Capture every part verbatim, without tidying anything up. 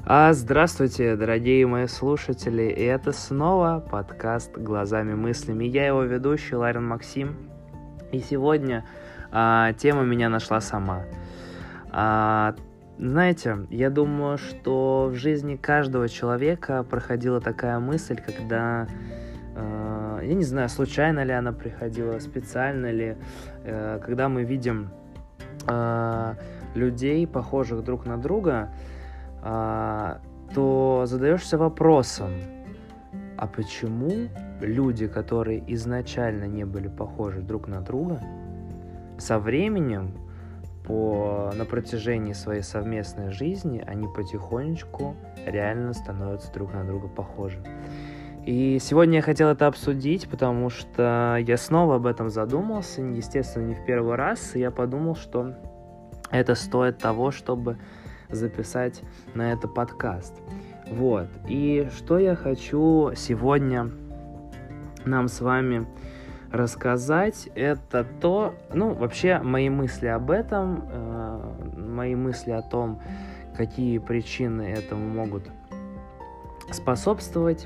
А, здравствуйте, дорогие мои слушатели, и это снова подкаст «Глазами мыслями». Я его ведущий, Ларин Максим, и сегодня а, тема меня нашла сама. А, знаете, я думаю, что в жизни каждого человека проходила такая мысль, когда, а, я не знаю, случайно ли она приходила, специально ли, а, когда мы видим а, людей, похожих друг на друга, А, то задаешься вопросом, а почему люди, которые изначально не были похожи друг на друга, со временем, по, на протяжении своей совместной жизни, они потихонечку реально становятся друг на друга похожи. И сегодня я хотел это обсудить, потому что я снова об этом задумался, естественно, не в первый раз, и я подумал, что это стоит того, чтобы записать на это подкаст. Вот. И что я хочу сегодня нам с вами рассказать, это то, ну, вообще мои мысли об этом, э, мои мысли о том, какие причины этому могут способствовать.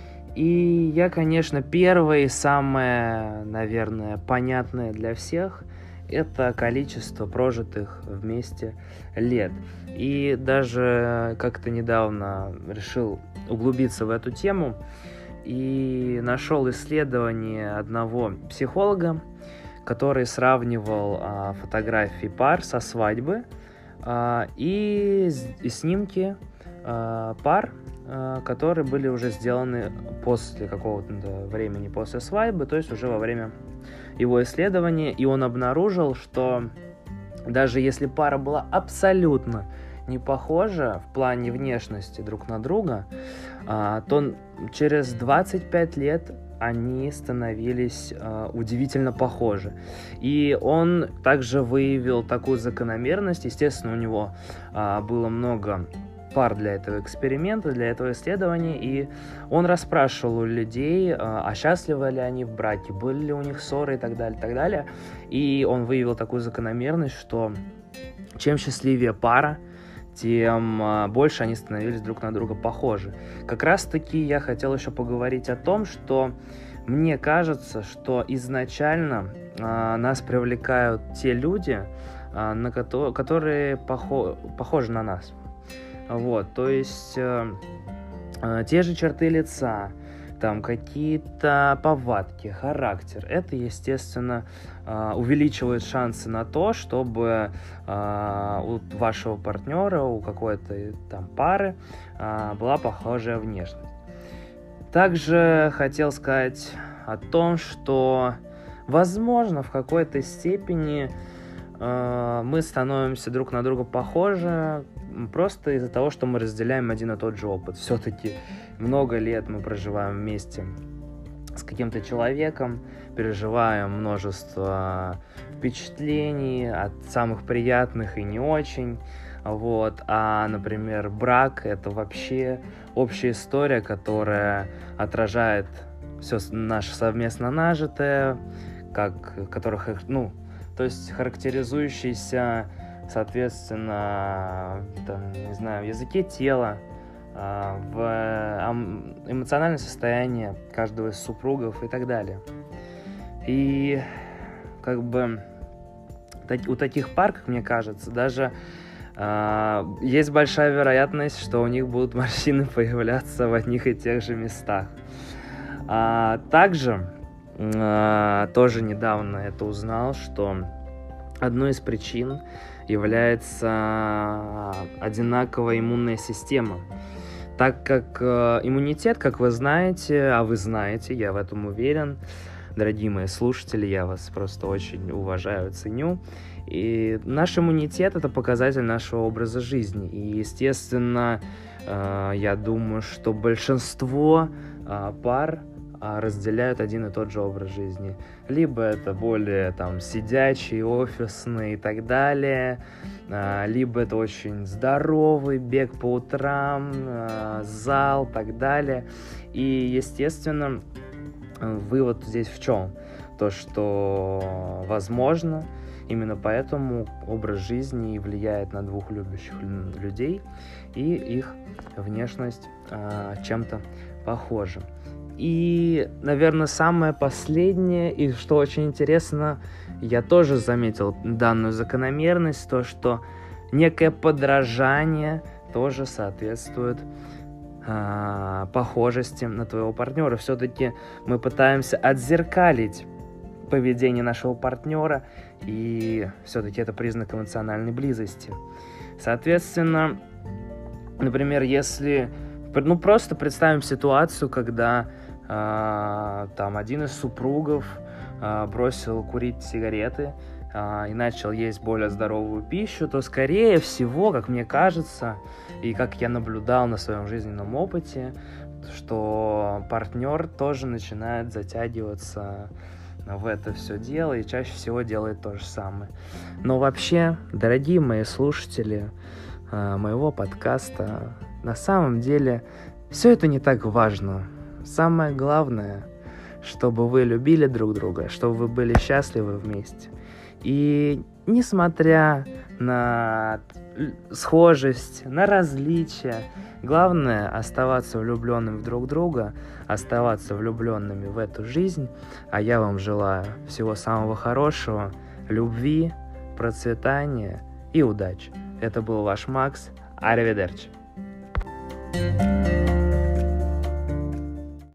И я, конечно, первое и самое, наверное, понятное для всех — это количество прожитых вместе лет. И даже как-то недавно решил углубиться в эту тему и нашел исследование одного психолога, который сравнивал а, фотографии пар со свадьбы а, и, и снимки а, пар, а, которые были уже сделаны после какого-то времени после свадьбы, то есть уже во время его исследования, и он обнаружил, что даже если пара была абсолютно не похожа в плане внешности друг на друга, то через двадцать пять лет они становились удивительно похожи. И он также выявил такую закономерность. Естественно, у него было много пар для этого эксперимента, для этого исследования, и он расспрашивал у людей, а счастливы ли они в браке, были ли у них ссоры и так далее, и так далее. И он выявил такую закономерность, что чем счастливее пара, тем больше они становились друг на друга похожи. Как раз-таки я хотел еще поговорить о том, что мне кажется, что изначально а, нас привлекают те люди, а, на ко- которые похо- похожи на нас. Вот, то есть э, э, те же черты лица, там какие-то повадки, характер. Это, естественно, э, увеличивает шансы на то, чтобы э, у вашего партнера, у какой-то там пары э, была похожая внешность. Также хотел сказать о том, что, возможно, в какой-то степени э, мы становимся друг на друга похожи, просто из-за того, что мы разделяем один и тот же опыт. Все-таки много лет мы проживаем вместе с каким-то человеком, переживаем множество впечатлений, от самых приятных и не очень. Вот. А, например, брак — это вообще общая история, которая отражает все наше совместно нажитое, как, которых, ну, то есть характеризующийся, соответственно, там, не знаю, в языке тела, в эмоциональное состояние каждого из супругов и так далее. И как бы у таких пар, как мне кажется, даже есть большая вероятность, что у них будут морщины появляться в одних и тех же местах. А также тоже недавно это узнал, что одной из причин является одинаковая иммунная система. Так как э, иммунитет, как вы знаете, а вы знаете, я в этом уверен, дорогие мои слушатели, я вас просто очень уважаю, ценю. И наш иммунитет — это показатель нашего образа жизни. И, естественно, э, я думаю, что большинство э, пар разделяют один и тот же образ жизни. Либо это более там сидячий, офисный и так далее, либо это очень здоровый бег по утрам, зал и так далее. И, естественно, вывод здесь в чем? То, что, возможно, Именно поэтому образ жизни влияет на двух любящих людей, и их внешность э, чем-то похожа. И, наверное, самое последнее, и что очень интересно, я тоже заметил данную закономерность, то, что некое подражание тоже соответствует э, похожести на твоего партнера. Все-таки мы пытаемся отзеркалить поведение нашего партнера, и все-таки это признак эмоциональной близости. Соответственно, например, если... Ну, просто представим ситуацию, когда э, там один из супругов э, бросил курить сигареты э, и начал есть более здоровую пищу, то, скорее всего, как мне кажется, и как я наблюдал на своем жизненном опыте, что партнер тоже начинает затягиваться в это все дело и чаще всего делает то же самое. Но вообще, дорогие мои слушатели э, моего подкаста, на самом деле все это не так важно. Самое главное, чтобы вы любили друг друга, чтобы вы были счастливы вместе. И несмотря на схожесть, на различия, главное оставаться влюбленными друг в друга, оставаться влюбленными в эту жизнь. А я вам желаю всего самого хорошего, любви, процветания и удачи. Это был ваш Макс. Аривидерчи.